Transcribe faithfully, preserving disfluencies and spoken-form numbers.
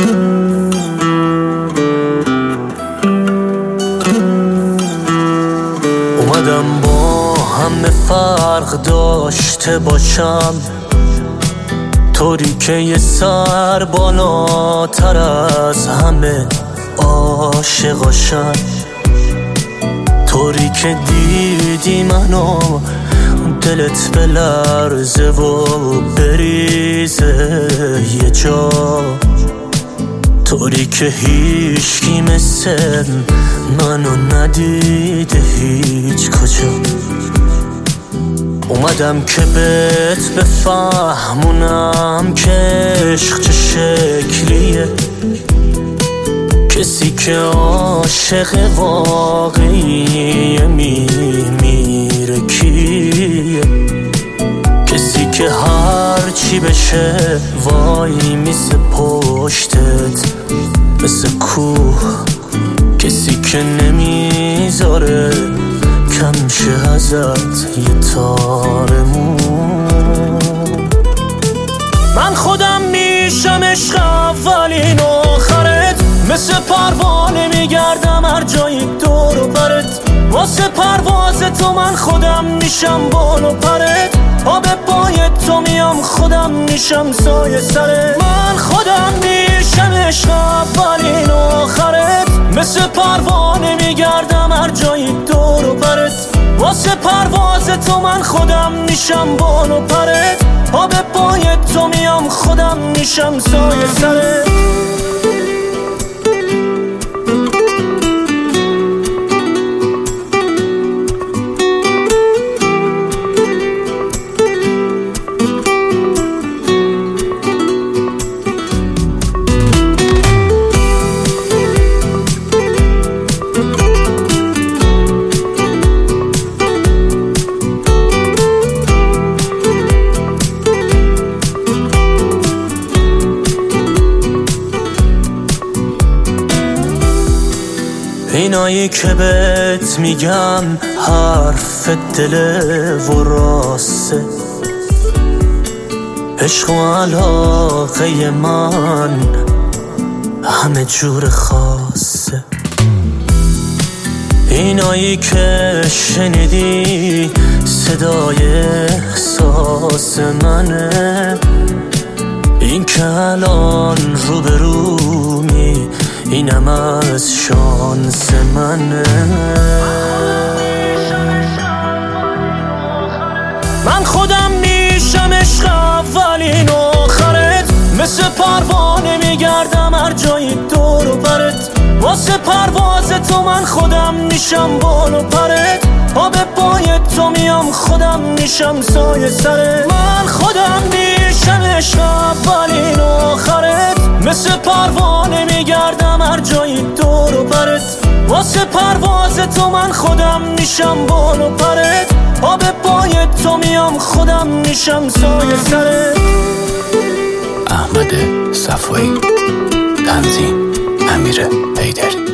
اومدم با همه فرق داشته باشم، طوری که یه سر بالاتر از همه عاشقاشم، طوری که دیدی منو دلت بلرزه و بریزه یه جا، طوری که هیچکی مثل منو ندیده هیچ کجا. اومدم که بهت بفهمونم که عشق چه شکلیه، کسی که عاشق واقعی میمیره کیه، کسی که هر چی بشه وای میسه پشتت مثل کوه، کسی که نمیذاره کم شه ازت یه تارمون. من خودم میشم عشق اولین و آخرت، مثل پروانه میگردم هر جایی دور و برت، واسه پرواز تو من خودم میشم بال و پرت، آب پای تو میام خودم میشم سایه سرت. من خودم میشم عشق اولین و آخرت، مثل پروانه میگردم هر جایی دور و برت، واسه پرواز تو من خودم میشم بال و پرت، آب پای تو میام خودم میشم سایه سرت. اینایی که بهت میگم حرف دل و راسته، عشق و علاقه من همه جور خاصه. اینایی که شنیدی صدای احساس منه، این که الان روبرومی اینم از شانس منه. من خودم میشم عشق اولین و آخرت، مثل پروانه میگردم هر جایی دور و برت، واسه پرواز تو من خودم میشم بال و پرت، آب پای تو میام خودم میشم سایه سرت. من خودم میشم عشق اولین و آخرت، مثل پروانه میگردم هر جایی دور و برت، واسه پرواز تو من خودم میشم بال و پرت، آب پای تو میام خودم میشم سایه سرت. احمد صفایی، تنظیم امیر حیدری.